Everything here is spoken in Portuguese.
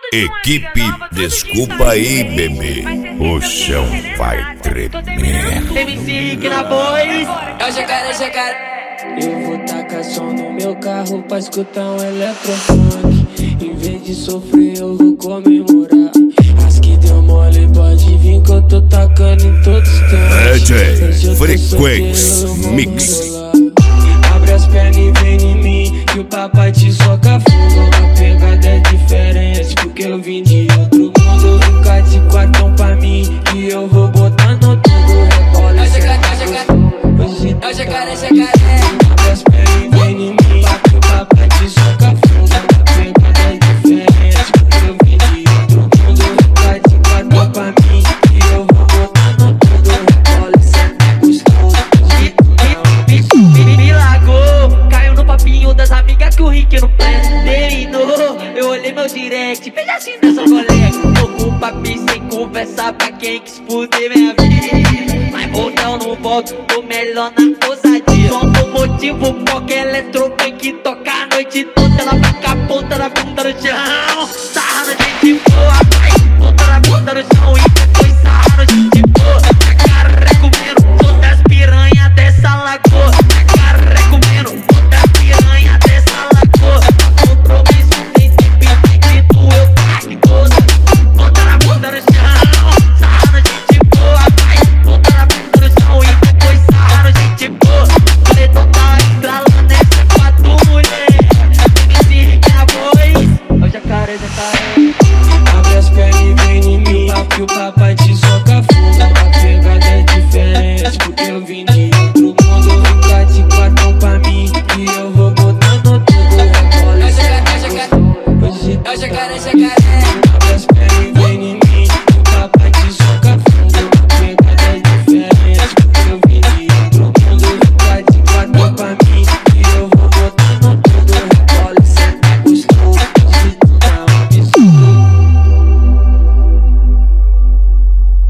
Equipe, desculpa aí, bebê. O chão vai tremer. MC que na voz. É o jacaré. Eu vou tacar som no meu carro pra escutar um eletrofunk. Em vez de sofrer eu vou comemorar. As que deu mole pode vir que eu tô tacando em todos os cantos. DJ Frequência Mix. Abre as pernas e vem em mim que o papai te soca fogo. A pegada é diferente porque eu vim de outro mundo. Vem cá de quatão pra mim que eu vou botando tudo. Rebola, É o jacaré. abre as pernas e vem em mim que o papai te soca fogo. A pegada é diferente porque eu vim de outro mundo. Vem cá de quatão pra mim que eu vou botando tudo. Rebola, senta gostoso. Me largou, caiu no papinho das amigas que o Rick não terminou. Eu olhei meu direct, veja assim nessa colega. Tô com o papi sem conversar pra quem quis fuder minha vida. Mas voltão não volto, tô melhor na ousadia. Só por motivo qualquer eletrofunk toca a noite toda. Ela fica a ponta da bunda no chão, sarrando gente boa.